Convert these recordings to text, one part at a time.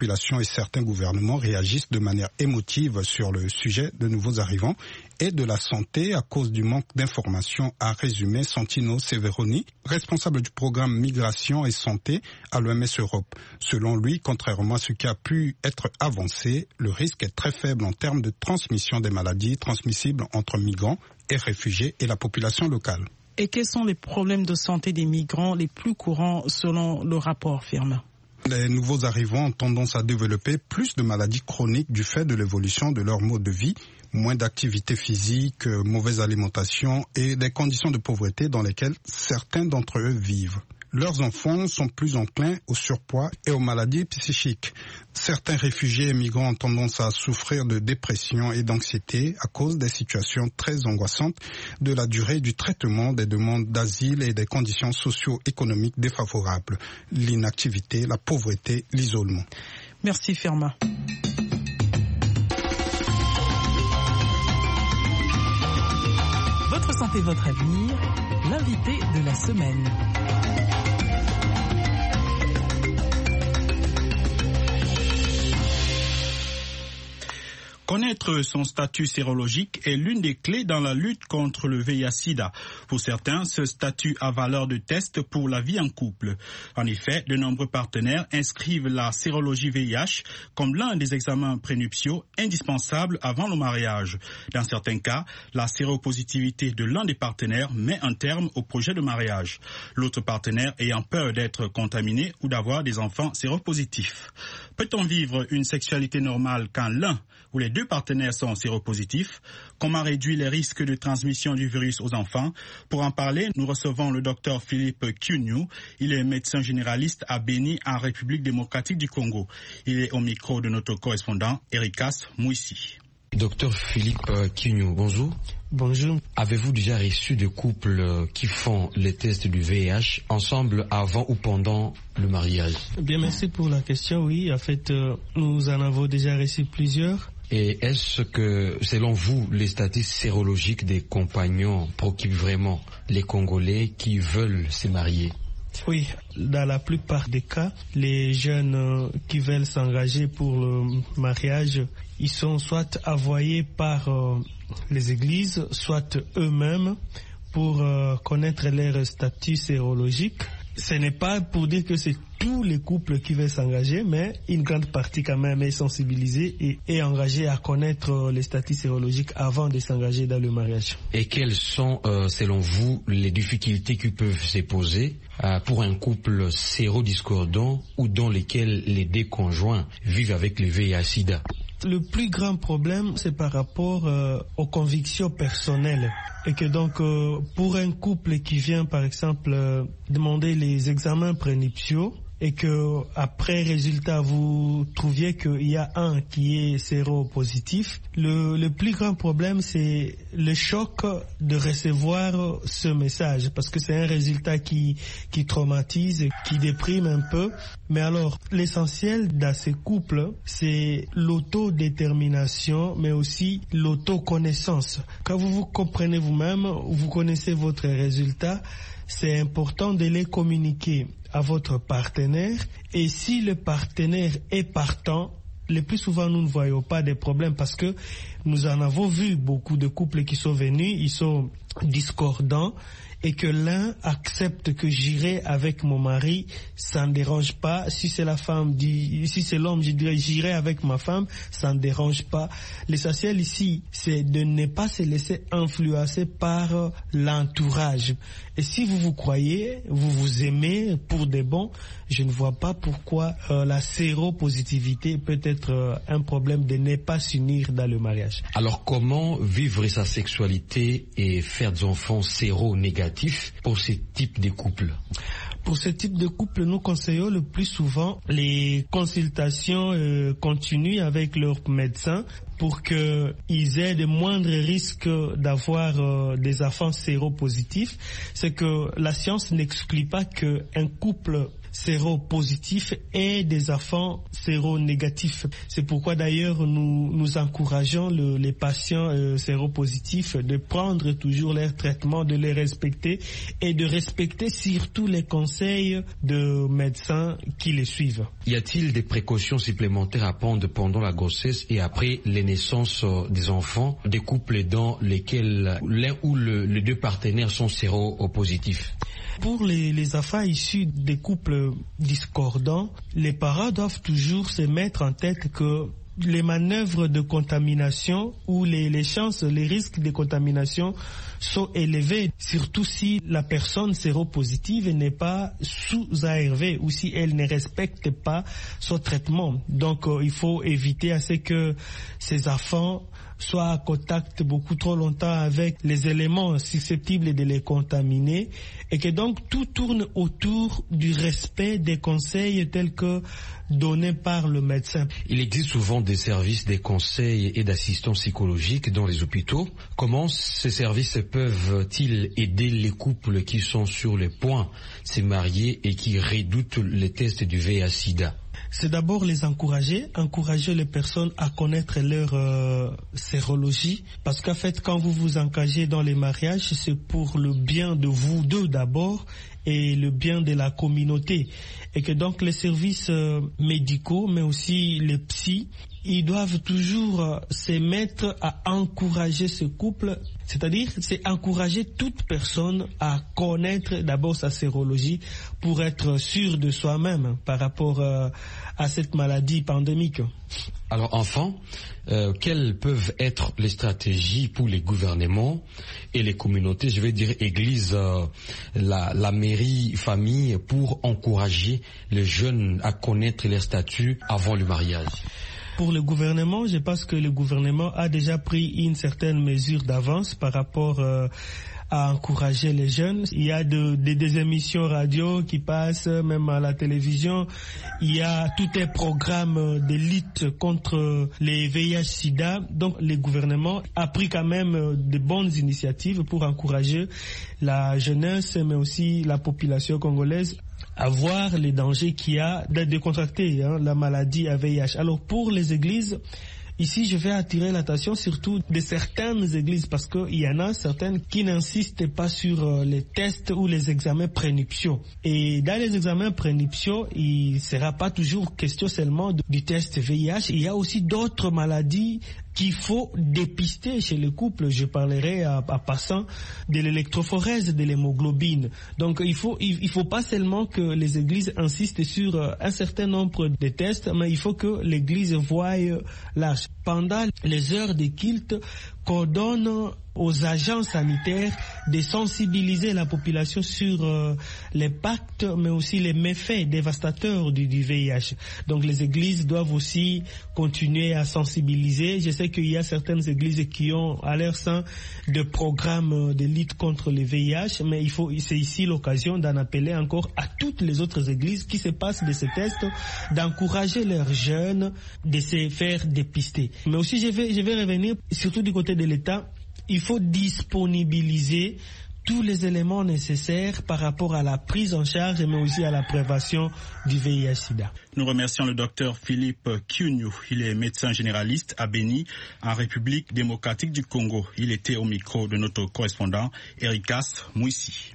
population et certains gouvernements réagissent de manière émotive sur le sujet de nouveaux arrivants et de la santé à cause du manque d'informations, a résumé Santino Severoni, responsable du programme Migration et Santé à l'OMS Europe. Selon lui, contrairement à ce qui a pu être avancé, le risque est très faible en termes de transmission des maladies transmissibles entre migrants et réfugiés et la population locale. Et quels sont les problèmes de santé des migrants les plus courants selon le rapport Firmin? Les nouveaux arrivants ont tendance à développer plus de maladies chroniques du fait de l'évolution de leur mode de vie, moins d'activité physique, mauvaise alimentation et des conditions de pauvreté dans lesquelles certains d'entre eux vivent. Leurs enfants sont plus enclins au surpoids et aux maladies psychiques. Certains réfugiés et migrants ont tendance à souffrir de dépression et d'anxiété à cause des situations très angoissantes, de la durée du traitement des demandes d'asile et des conditions socio-économiques défavorables, l'inactivité, la pauvreté, l'isolement. Merci Firmin. Votre santé, votre avenir, l'invité de la semaine. Connaître son statut sérologique est l'une des clés dans la lutte contre le VIH-Sida. Pour certains, ce statut a valeur de test pour la vie en couple. En effet, de nombreux partenaires inscrivent la sérologie VIH comme l'un des examens prénuptiaux indispensables avant le mariage. Dans certains cas, la séropositivité de l'un des partenaires met un terme au projet de mariage. L'autre partenaire ayant peur d'être contaminé ou d'avoir des enfants séropositifs. Peut-on vivre une sexualité normale quand l'un ou les deux partenaires sont séropositifs? Comment réduire les risques de transmission du virus aux enfants? Pour en parler, nous recevons le docteur Philippe Kyuniu. Il est médecin généraliste à Beni, en République démocratique du Congo. Il est au micro de notre correspondant, Erikas Mouissi. Docteur Philippe Kyuniu, bonjour. Bonjour. Avez-vous déjà reçu des couples qui font les tests du VIH ensemble avant ou pendant le mariage? Bien, merci pour la question. Oui, en fait, nous en avons déjà reçu plusieurs. Et est-ce que, selon vous, les statuts sérologiques des compagnons préoccupent vraiment les Congolais qui veulent se marier? Oui, dans la plupart des cas, les jeunes qui veulent s'engager pour le mariage, ils sont soit envoyés par les églises, soit eux-mêmes pour connaître leur statut sérologique. Ce n'est pas pour dire que c'est tous les couples qui veulent s'engager, mais une grande partie quand même est sensibilisée et engagée à connaître les statuts sérologiques avant de s'engager dans le mariage. Et quelles sont, selon vous, les difficultés qui peuvent se poser pour un couple sérodiscordant ou dans lesquels les deux conjoints vivent avec le VIH-Sida? Le plus grand problème, c'est par rapport aux convictions personnelles. Et que donc, pour un couple qui vient, par exemple, demander les examens prénuptiaux, et que après résultat vous trouviez qu'il y a un qui est séropositif, le plus grand problème c'est le choc de recevoir ce message, parce que c'est un résultat qui traumatise, qui déprime un peu. Mais alors l'essentiel dans ces couples c'est l'autodétermination, mais aussi l'autoconnaissance. Quand vous vous comprenez vous-même, vous connaissez votre résultat, c'est important de les communiquer à votre partenaire, et si le partenaire est partant, le plus souvent nous ne voyons pas de problèmes, parce que nous en avons vu beaucoup de couples qui sont venus, ils sont discordants, et que l'un accepte que j'irai avec mon mari, ça ne dérange pas. Si c'est la femme, si c'est l'homme, je dirais j'irai avec ma femme, ça ne dérange pas. L'essentiel ici, c'est de ne pas se laisser influencer par l'entourage. Et si vous vous croyez, vous vous aimez pour de bon, je ne vois pas pourquoi la séropositivité peut être un problème de ne pas s'unir dans le mariage. Alors comment vivre sa sexualité et faire des enfants séronégatifs pour ce type de couple? Pour ce type de couple, nous conseillons le plus souvent les consultations continues avec leur médecin pour qu'ils aient de moindres risques d'avoir des enfants séropositifs. C'est que la science n'exclut pas qu'un couple séropositifs et des enfants séronégatifs. C'est pourquoi d'ailleurs nous encourageons les patients séropositifs de prendre toujours leur traitement, de les respecter et de respecter surtout les conseils de médecins qui les suivent. Y a-t-il des précautions supplémentaires à prendre pendant la grossesse et après les naissances des enfants, des couples dans lesquels l'un ou les deux partenaires sont séropositifs? Pour les enfants issus des couples discordants, les parents doivent toujours se mettre en tête que les manœuvres de contamination ou les chances, les risques de contamination sont élevés, surtout si la personne séropositive n'est pas sous ARV ou si elle ne respecte pas son traitement. Donc il faut éviter à ce que ces enfants soient en contact beaucoup trop longtemps avec les éléments susceptibles de les contaminer et que donc tout tourne autour du respect des conseils tels que donnés par le médecin. Il existe souvent des services, des conseils et d'assistance psychologique dans les hôpitaux. Comment ces services peuvent-ils aider les couples qui sont sur le point de se marier et qui redoutent les tests du VIH/SIDA? C'est d'abord les encourager les personnes à connaître leur sérologie, parce qu'en fait, quand vous vous engagez dans les mariages, c'est pour le bien de vous deux d'abord et le bien de la communauté. Et que donc les services médicaux, mais aussi les psys, ils doivent toujours se mettre à encourager ce couple, c'est-à-dire c'est encourager toute personne à connaître d'abord sa sérologie pour être sûr de soi-même par rapport à cette maladie pandémique. Alors enfin, quelles peuvent être les stratégies pour les gouvernements et les communautés, je vais dire église, la mairie, famille, pour encourager les jeunes à connaître leur statut avant le mariage? Pour le gouvernement, je pense que le gouvernement a déjà pris une certaine mesure d'avance par rapport à encourager les jeunes. Il y a des émissions radio qui passent, même à la télévision. Il y a tout un programme de lutte contre les VIH/SIDA. Donc, le gouvernement a pris quand même de bonnes initiatives pour encourager la jeunesse, mais aussi la population congolaise à voir les dangers qu'il y a de contracter la maladie à VIH. Alors, pour les églises, ici, je vais attirer l'attention surtout de certaines églises parce qu'il y en a certaines qui n'insistent pas sur les tests ou les examens prénuptiaux. Et dans les examens prénuptiaux, il ne sera pas toujours question seulement du test VIH. Il y a aussi d'autres maladies qu'il faut dépister chez le couple. Je parlerai à passant de l'électrophorèse de l'hémoglobine. Donc il faut pas seulement que les églises insistent sur un certain nombre de tests, mais il faut que l'église voie large. Pendant les heures de culte, qu'on donne aux agents sanitaires de sensibiliser la population sur l'impact, mais aussi les méfaits dévastateurs du VIH. Donc les églises doivent aussi continuer à sensibiliser. Je sais qu'il y a certaines églises qui ont à leur sein des programmes de lutte contre le VIH, mais c'est ici l'occasion d'en appeler encore à toutes les autres églises qui se passent de ces tests, d'encourager leurs jeunes de se faire dépister. Mais aussi je vais revenir surtout du côté de l'État. Il faut disponibiliser tous les éléments nécessaires par rapport à la prise en charge, mais aussi à la prévention du VIH/SIDA. Nous remercions le docteur Philippe Kiuniou. Il est médecin généraliste à Béni, en République démocratique du Congo. Il était au micro de notre correspondant Ericas Mouissi.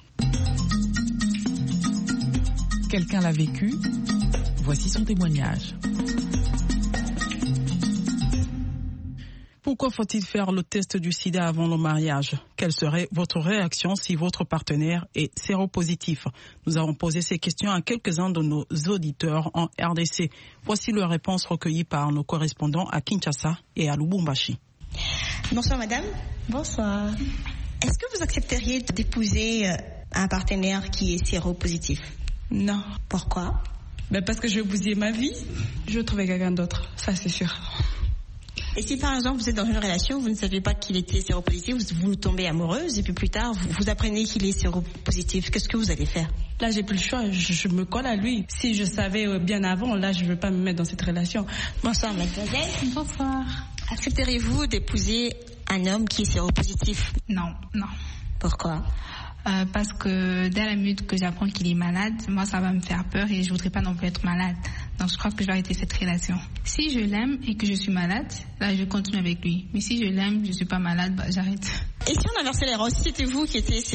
Quelqu'un l'a vécu. Voici son témoignage. Pourquoi faut-il faire le test du sida avant le mariage? Quelle serait votre réaction si votre partenaire est séropositif? Nous avons posé ces questions à quelques-uns de nos auditeurs en RDC. Voici leurs réponses recueillies par nos correspondants à Kinshasa et à Lubumbashi. Bonsoir madame. Bonsoir. Est-ce que vous accepteriez d'épouser un partenaire qui est séropositif? Non. Pourquoi? Parce que je vais bousiller ma vie. Je vais trouver quelqu'un d'autre, ça c'est sûr. Et si par exemple vous êtes dans une relation, vous ne saviez pas qu'il était séropositif, vous tombez amoureuse et puis plus tard vous apprenez qu'il est séropositif, qu'est-ce que vous allez faire? Là j'ai plus le choix, je me colle à lui. Si je savais bien avant, là je ne veux pas me mettre dans cette relation. Bonsoir mademoiselle. Bonsoir. Accepteriez-vous d'épouser un homme qui est séropositif? Non. Pourquoi? parce que dès la minute que j'apprends qu'il est malade, moi ça va me faire peur et je voudrais pas non plus être malade. Donc je crois que je vais arrêter cette relation. Si je l'aime et que je suis malade, là je continue avec lui. Mais si je l'aime, je suis pas malade, j'arrête. Et si on inversait les rôles, si c'était vous qui étiez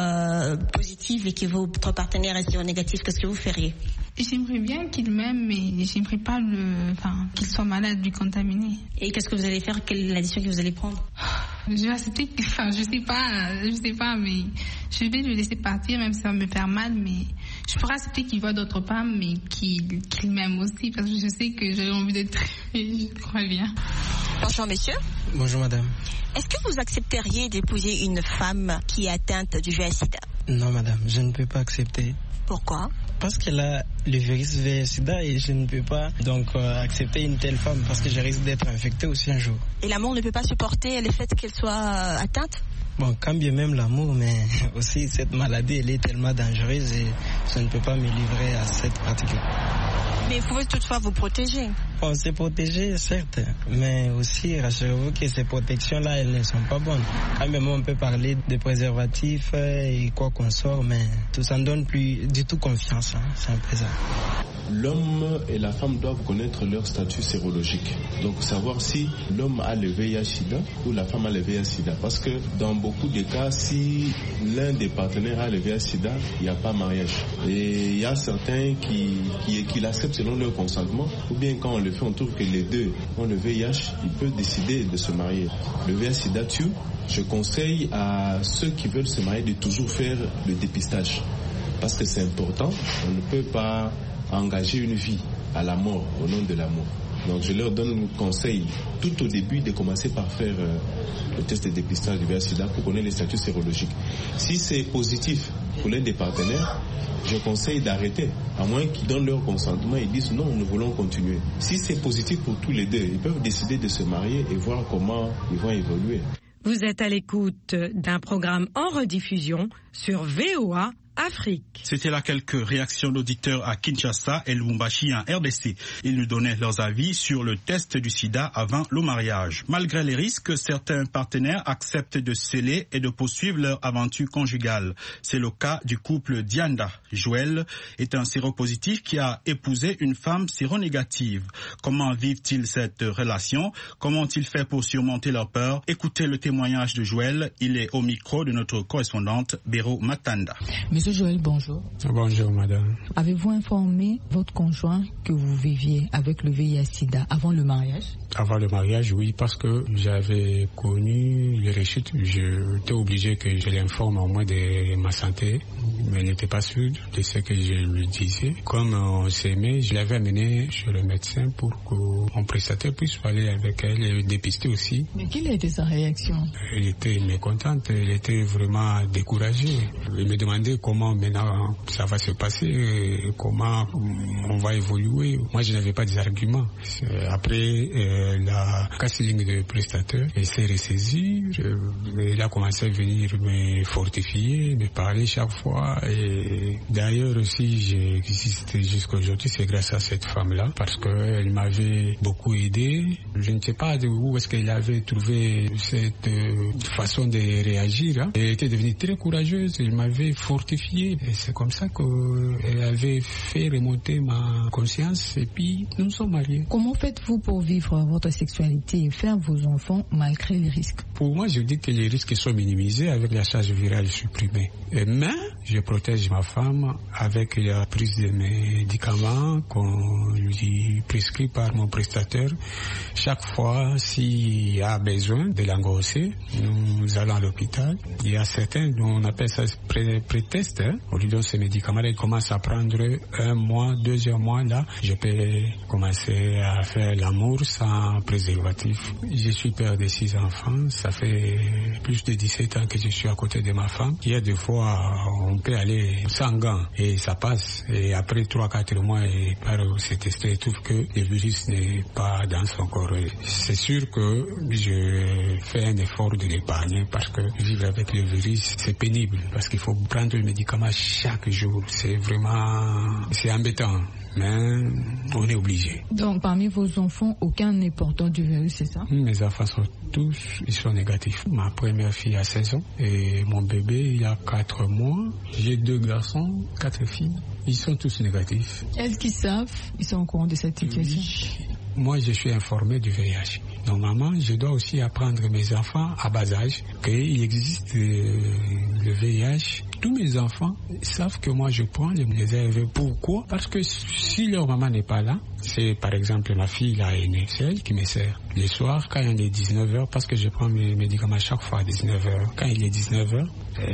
séropositif et que votre partenaire est séronégatif, qu'est-ce que vous feriez? J'aimerais bien qu'il m'aime, mais j'aimerais pas qu'il soit malade, lui contaminer. Et qu'est-ce que vous allez faire? Quelle est la décision que vous allez prendre? Je vais accepter, je sais pas, mais je vais le laisser partir, même si ça va me faire mal, mais je pourrais accepter qu'il voit d'autres femmes, mais qu'il m'aime aussi, parce que je sais que j'ai envie d'être aimée, je crois bien. Bonjour monsieur. Bonjour madame. Est-ce que vous accepteriez d'épouser une femme qui est atteinte du VIH/SIDA? Non madame, je ne peux pas accepter. Pourquoi? Parce qu'elle a le virus VIH/SIDA et je ne peux pas accepter une telle femme parce que je risque d'être infecté aussi un jour. Et l'amour ne peut pas supporter le fait qu'elle soit atteinte? Bon, quand bien même l'amour, mais aussi cette maladie, elle est tellement dangereuse et je ne peux pas me livrer à cette pratique-là. Mais vous pouvez toutefois vous protéger. On s'est protégé, certes, mais aussi, rassurez-vous que ces protections-là, elles ne sont pas bonnes. Quand même, on peut parler de préservatifs et quoi qu'on sort, mais tout ça ne donne plus du tout confiance, c'est un peu ça. L'homme et la femme doivent connaître leur statut sérologique. Donc savoir si l'homme a le VIH/SIDA ou la femme a le VIH/SIDA. Parce que dans beaucoup de cas, si l'un des partenaires a le VIH/SIDA, il n'y a pas mariage. Et il y a certains qui l'acceptent selon leur consentement. Ou bien quand on le fait, on trouve que les deux ont le VIH, ils peuvent décider de se marier. Le VIH/SIDA tue. Je conseille à ceux qui veulent se marier de toujours faire le dépistage. Parce que c'est important. On ne peut pas engager une vie à la mort, au nom de l'amour. Donc je leur donne conseil tout au début de commencer par faire le test de dépistage du VIH/SIDA pour connaître les statuts sérologiques. Si c'est positif pour l'un des partenaires, je conseille d'arrêter, à moins qu'ils donnent leur consentement et disent non, nous voulons continuer. Si c'est positif pour tous les deux, ils peuvent décider de se marier et voir comment ils vont évoluer. Vous êtes à l'écoute d'un programme en rediffusion sur VOA Afrique. C'était là quelques réactions d'auditeurs à Kinshasa et Lubumbashi en RDC. Ils nous donnaient leurs avis sur le test du sida avant le mariage. Malgré les risques, certains partenaires acceptent de sceller et de poursuivre leur aventure conjugale. C'est le cas du couple Dianda. Joël est un séropositif qui a épousé une femme séronégative. Comment vivent-ils cette relation? Comment ont-ils fait pour surmonter leur peur? Écoutez le témoignage de Joël. Il est au micro de notre correspondante Béro Matanda. Monsieur Joël, bonjour. Bonjour, madame. Avez-vous informé votre conjoint que vous viviez avec le VIH/SIDA avant le mariage? Avant le mariage, oui, parce que j'avais connu les rechutes. J'étais obligé que je l'informe au moins de ma santé, mais elle n'était pas sûre de ce que je lui disais. Comme on s'aimait, je l'avais amené chez le médecin pour que mon prestataire puisse aller avec elle et dépister aussi. Mais quelle était sa réaction? Elle était mécontente, elle était vraiment découragée. Elle me demandait comment maintenant ça va se passer, comment on va évoluer. Moi, je n'avais pas d'arguments. Après la casting de prestataire, elle s'est ressaisie. Elle a commencé à venir me fortifier, me parler chaque fois. Et d'ailleurs aussi, j'ai existé jusqu'à aujourd'hui, c'est grâce à cette femme-là, parce qu'elle m'avait beaucoup aidé. Je ne sais pas où est-ce qu'elle avait trouvé cette façon de réagir. Elle était devenue très courageuse, elle m'avait fortifié. Et c'est comme ça qu'elle avait fait remonter ma conscience et puis nous sommes mariés. Comment faites-vous pour vivre votre sexualité et faire vos enfants malgré les risques? Pour moi, je dis que les risques sont minimisés avec la charge virale supprimée. Mais je protège ma femme avec la prise de médicaments qu'on lui prescrit par mon prestataire. Chaque fois, s'il y a besoin de l'engrosser, nous allons à l'hôpital. Il y a certains, on appelle ça pré-test, on lui donne ces médicaments, il commence à prendre 1 mois, 2 mois, là, je peux commencer à faire l'amour sans préservatif. Je suis père de 6 enfants, ça fait plus de 17 ans que je suis à côté de ma femme. Il y a des fois, on peut aller sans gants et ça passe. Et après 3-4 mois, et par ce test, il trouve que le virus n'est pas dans son corps. C'est sûr que je fais un effort de l'épargner parce que vivre avec le virus, c'est pénible parce qu'il faut prendre le médicament chaque jour. C'est vraiment, c'est embêtant. mais on est obligé. Donc parmi vos enfants, aucun n'est porteur du virus, c'est ça? Mes enfants sont tous, ils sont négatifs. Ma première fille a 16 ans et mon bébé il a 4 mois. J'ai 2 garçons, 4 filles. Ils sont tous négatifs. Est-ce qu'ils savent, ils sont au courant de cette situation? Oui. Moi, je suis informé du VIH. Normalement, je dois aussi apprendre mes enfants à bas âge qu'il existe le VIH. Tous mes enfants savent que moi, je prends les ARV. Pourquoi? Parce que si leur maman n'est pas là, c'est par exemple ma fille, la aînée, c'est elle qui me sert. Le soir, quand il est 19h, parce que je prends mes médicaments chaque fois à 19h. Quand il est 19h,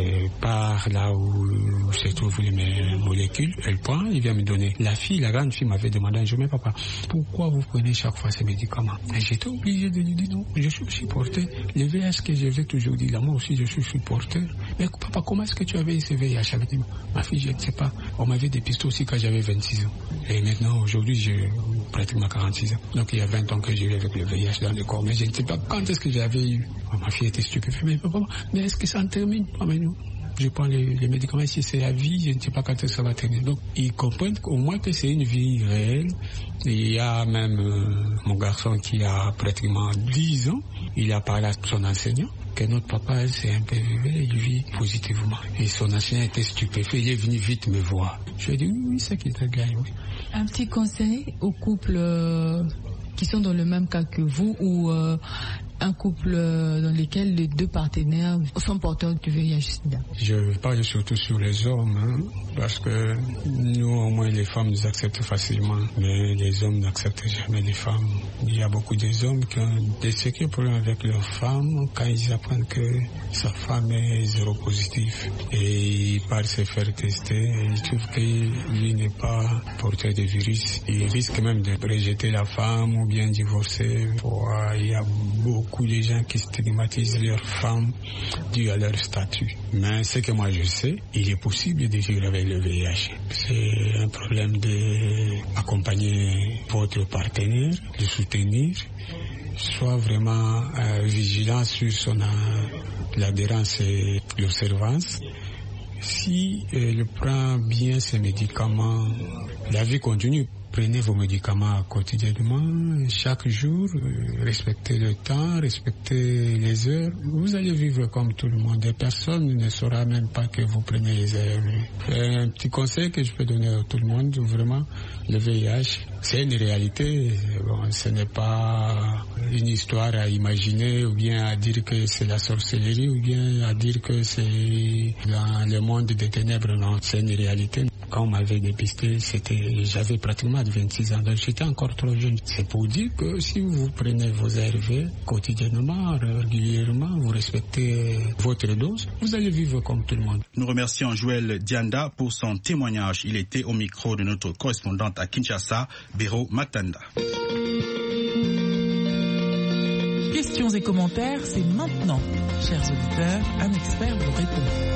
par là où se trouvent les molécules, elle prend, il vient me donner. La grande fille m'avait demandé un jour, mais papa, pourquoi vous prenez chaque fois ces médicaments? Et j'étais obligé de lui dire non, je suis aussi porteur. Le VIH que je vais toujours dire là, moi aussi je suis porteur. Mais papa, comment est-ce que tu avais ce VIH avec moi? Ma fille, je ne sais pas. On m'avait dépisté aussi quand j'avais 26 ans. Et maintenant, aujourd'hui, j'ai pratiquement 46 ans. Donc il y a 20 ans que j'ai eu avec le VIH dans le corps. Mais je ne sais pas quand est-ce que j'avais eu. Ma fille était stupéfaite. Mais papa, mais est-ce que ça en termine? Mais nous, je prends les médicaments, si c'est la vie, je ne sais pas quand ça va terminer. Donc, ils comprennent au moins que c'est une vie réelle. Et il y a même mon garçon qui a pratiquement 10 ans, il a parlé à son enseignant que notre papa, c'est un peu vivé, il vit positivement. Et son enseignant était stupéfait, il est venu vite me voir. Je lui ai dit, oui, c'est qui te gagne, oui. Un petit conseil aux couples qui sont dans le même cas que vous ou un couple dans lequel les 2 partenaires sont porteurs du VIH/SIDA? Je parle surtout sur les hommes, parce que nous, au moins, les femmes nous acceptent facilement, mais les hommes n'acceptent jamais les femmes. Il y a beaucoup d'hommes qui ont des sérieux problèmes avec leurs femmes quand ils apprennent que sa femme est séropositive et ils partent se faire tester et ils trouvent que lui n'est pas porteur de virus. Il risque même de rejeter la femme ou bien divorcer. Il y a beaucoup de gens qui stigmatisent leurs femmes dû à leur statut. Mais ce que moi je sais, il est possible de vivre avec le VIH. C'est un problème d'accompagner votre partenaire, de soutenir, soit vraiment vigilant sur son l'adhérence et l'observance. Si elle prend bien ses médicaments, la vie continue. Prenez vos médicaments quotidiennement, chaque jour, respectez le temps, respectez les heures. Vous allez vivre comme tout le monde. Personne ne saura même pas que vous prenez les heures. Un petit conseil que je peux donner à tout le monde, vraiment, le VIH, c'est une réalité. Bon, ce n'est pas une histoire à imaginer ou bien à dire que c'est la sorcellerie ou bien à dire que c'est dans le monde des ténèbres. Non, c'est une réalité. Quand on m'avait dépisté, j'avais pratiquement 26 ans, donc j'étais encore trop jeune. C'est pour dire que si vous prenez vos ARV quotidiennement, régulièrement, vous respectez votre dose, vous allez vivre comme tout le monde. Nous remercions Joël Dianda pour son témoignage. Il était au micro de notre correspondante à Kinshasa, Béro Matanda. Questions et commentaires, c'est maintenant. Chers auditeurs, un expert vous répond.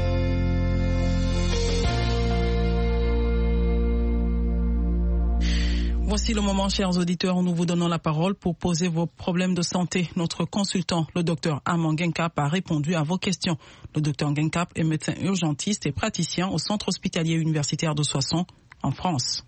Voici le moment, chers auditeurs, où nous vous donnons la parole pour poser vos problèmes de santé. Notre consultant, le docteur Armand Genkap, a répondu à vos questions. Le docteur Genkap est médecin urgentiste et praticien au centre hospitalier universitaire de Soissons, en France.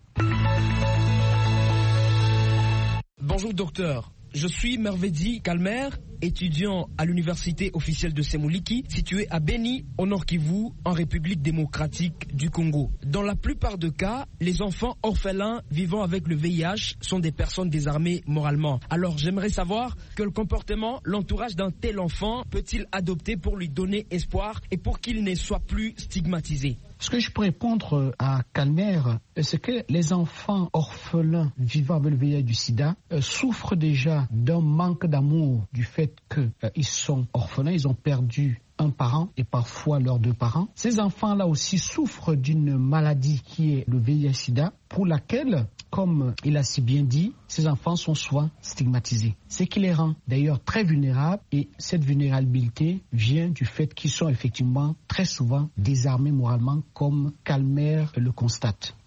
Bonjour docteur. Je suis Mervedi Kalmer, étudiant à l'université officielle de Semuliki, située à Beni, au Nord Kivu, en République démocratique du Congo. Dans la plupart des cas, les enfants orphelins vivant avec le VIH sont des personnes désarmées moralement. Alors j'aimerais savoir quel comportement l'entourage d'un tel enfant peut-il adopter pour lui donner espoir et pour qu'il ne soit plus stigmatisé. Ce que je peux répondre à Calmer, c'est que les enfants orphelins vivant avec le VIH du sida souffrent déjà d'un manque d'amour du fait qu'ils sont orphelins, ils ont perdu un parent et parfois leurs 2 parents. Ces enfants-là aussi souffrent d'une maladie qui est le VIH-Sida, pour laquelle, comme il a si bien dit, ces enfants sont souvent stigmatisés. Ce qui les rend d'ailleurs très vulnérables, et cette vulnérabilité vient du fait qu'ils sont effectivement très souvent désarmés moralement, comme Calmer le constate.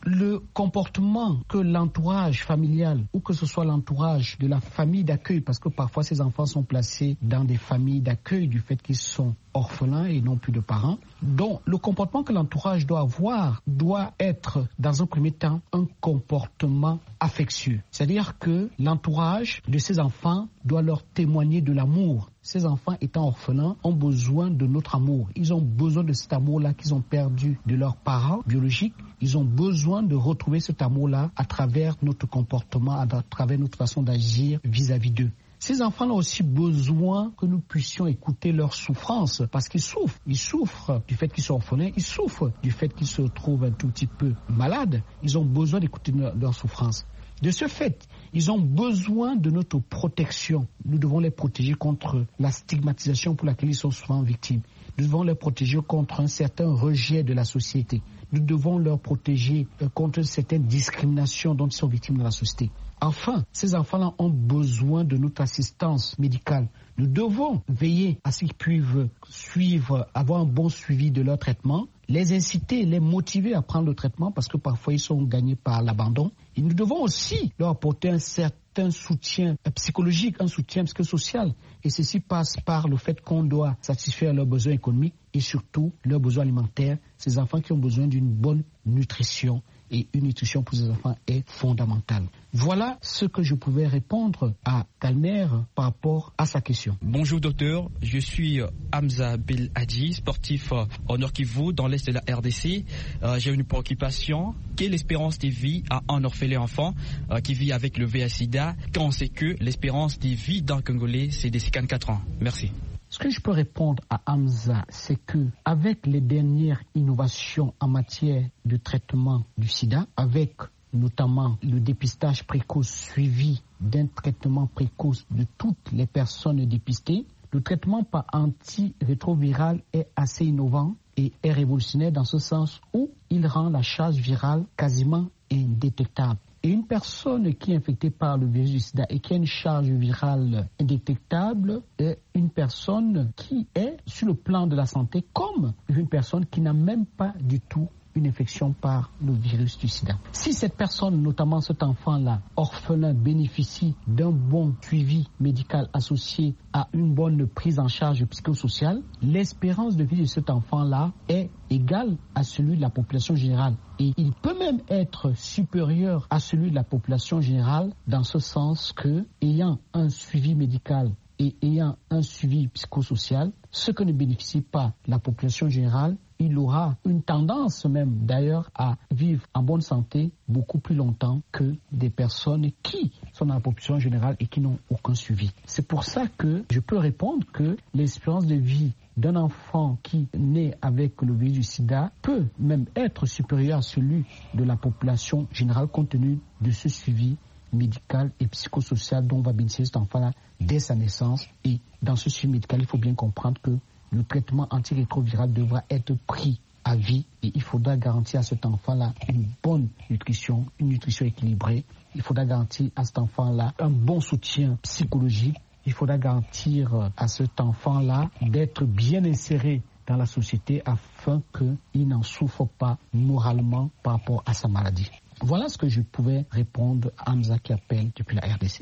le comportement que l'entourage familial ou que ce soit l'entourage de la famille d'accueil, parce que parfois ces enfants sont placés dans des familles d'accueil du fait qu'ils sont orphelins et non plus de parents. Donc le comportement que l'entourage doit avoir doit être dans un premier temps un comportement affectueux. C'est-à-dire que l'entourage de ces enfants doit leur témoigner de l'amour. Ces enfants étant orphelins ont besoin de notre amour. Ils ont besoin de cet amour-là qu'ils ont perdu de leurs parents biologiques. Ils ont besoin de retrouver cet amour-là à travers notre comportement, à travers notre façon d'agir vis-à-vis d'eux. Ces enfants ont aussi besoin que nous puissions écouter leurs souffrances parce qu'ils souffrent. Ils souffrent du fait qu'ils sont orphelins, ils souffrent du fait qu'ils se trouvent un tout petit peu malades. Ils ont besoin d'écouter leurs souffrances. De ce fait, ils ont besoin de notre protection. Nous devons les protéger contre la stigmatisation pour laquelle ils sont souvent victimes. Nous devons les protéger contre un certain rejet de la société. Nous devons leur protéger contre certaines discriminations dont ils sont victimes dans la société. Enfin, ces enfants-là ont besoin de notre assistance médicale. Nous devons veiller à ce qu'ils puissent avoir un bon suivi de leur traitement, les inciter, les motiver à prendre le traitement parce que parfois ils sont gagnés par l'abandon. Et nous devons aussi leur apporter un certain soutien psychologique, un soutien psychosocial. Et ceci passe par le fait qu'on doit satisfaire leurs besoins économiques et surtout leurs besoins alimentaires. Ces enfants qui ont besoin d'une bonne nutrition. Et une nutrition pour ces enfants est fondamentale. Voilà ce que je pouvais répondre à Calmer par rapport à sa question. Bonjour docteur, je suis Hamza Belhadji, sportif au Nord Kivu dans l'est de la RDC. J'ai une préoccupation. Quelle espérance de vie a un orphelin enfant qui vit avec le VIH/SIDA quand on sait que l'espérance de vie d'un Congolais c'est de 54 ans? Merci. Ce que je peux répondre à Hamza, c'est que avec les dernières innovations en matière de traitement du sida, avec notamment le dépistage précoce suivi d'un traitement précoce de toutes les personnes dépistées, le traitement par antirétroviral est assez innovant et est révolutionnaire dans ce sens où il rend la charge virale quasiment indétectable. Et une personne qui est infectée par le virus du sida et qui a une charge virale indétectable est une personne qui est sur le plan de la santé comme une personne qui n'a même pas du tout une infection par le virus du sida. Si cette personne, notamment cet enfant-là, orphelin, bénéficie d'un bon suivi médical associé à une bonne prise en charge psychosociale, l'espérance de vie de cet enfant-là est égale à celui de la population générale. Et il peut même être supérieur à celui de la population générale dans ce sens que, ayant un suivi médical et ayant un suivi psychosocial, ce que ne bénéficie pas la population générale, il aura une tendance même d'ailleurs à vivre en bonne santé beaucoup plus longtemps que des personnes qui sont dans la population générale et qui n'ont aucun suivi. C'est pour ça que je peux répondre que l'espérance de vie d'un enfant qui naît avec le virus du sida peut même être supérieur à celui de la population générale compte tenu de ce suivi médical et psychosocial dont va bénéficier cet enfant-là dès sa naissance. Et dans ce suivi médical, il faut bien comprendre que le traitement antirétroviral devra être pris à vie et il faudra garantir à cet enfant-là une bonne nutrition, une nutrition équilibrée. Il faudra garantir à cet enfant-là un bon soutien psychologique. Il faudra garantir à cet enfant-là d'être bien inséré dans la société afin qu'il n'en souffre pas moralement par rapport à sa maladie. Voilà ce que je pouvais répondre à Hamza qui appelle depuis la RDC.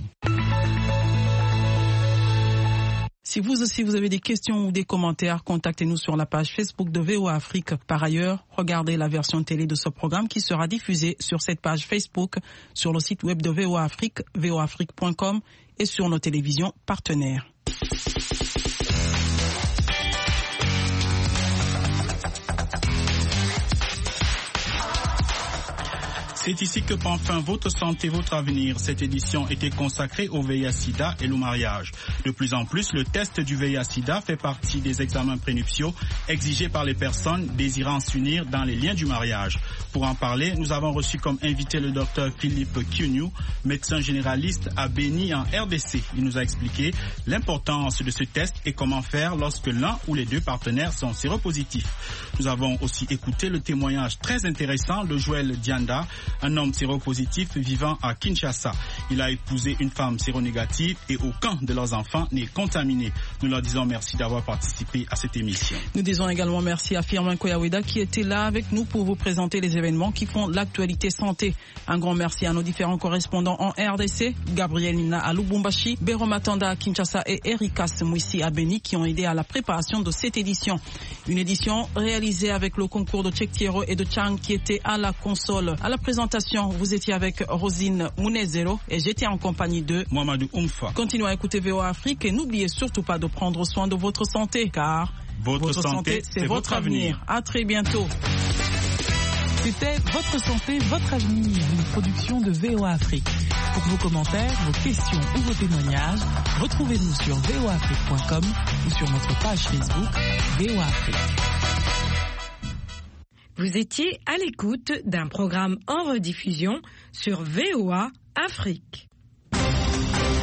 Si vous aussi vous avez des questions ou des commentaires, contactez-nous sur la page Facebook de VOA Afrique. Par ailleurs, regardez la version télé de ce programme qui sera diffusée sur cette page Facebook, sur le site web de VOA Afrique, voaafrique.com et sur nos télévisions partenaires. C'est ici que prend fin votre santé, votre avenir. Cette édition était consacrée au VIH/SIDA et le mariage. De plus en plus, le test du VIH/SIDA fait partie des examens prénuptiaux exigés par les personnes désirant s'unir dans les liens du mariage. Pour en parler, nous avons reçu comme invité le docteur Philippe Kiuniu, médecin généraliste à Béni en RDC. Il nous a expliqué l'importance de ce test et comment faire lorsque l'un ou les deux partenaires sont séropositifs. Nous avons aussi écouté le témoignage très intéressant de Joël Dianda, un homme séropositif vivant à Kinshasa. Il a épousé une femme séronégative et aucun de leurs enfants n'est contaminé. Nous leur disons merci d'avoir participé à cette émission. Nous disons également merci à Firmin Koyaweda qui était là avec nous pour vous présenter les événements qui font l'actualité santé. Un grand merci à nos différents correspondants en RDC, Gabriel Nina à Lubumbashi, Béro Matanda à Kinshasa et Erika Semouissi à Beni qui ont aidé à la préparation de cette édition. Une édition réalisée avec le concours de Tchektiero et de Chang qui étaient à la console. À la présentation, vous étiez avec Rosine Mounezero et j'étais en compagnie de Mohamedou Oumfa. Continuez à écouter VOA Afrique et n'oubliez surtout pas de prendre soin de votre santé car votre santé, c'est votre avenir. À très bientôt. C'était Votre santé, votre avenir, une production de VOA Afrique. Pour vos commentaires, vos questions ou vos témoignages, retrouvez-nous sur voaafrique.com ou sur notre page Facebook VOA Afrique. Vous étiez à l'écoute d'un programme en rediffusion sur VOA Afrique.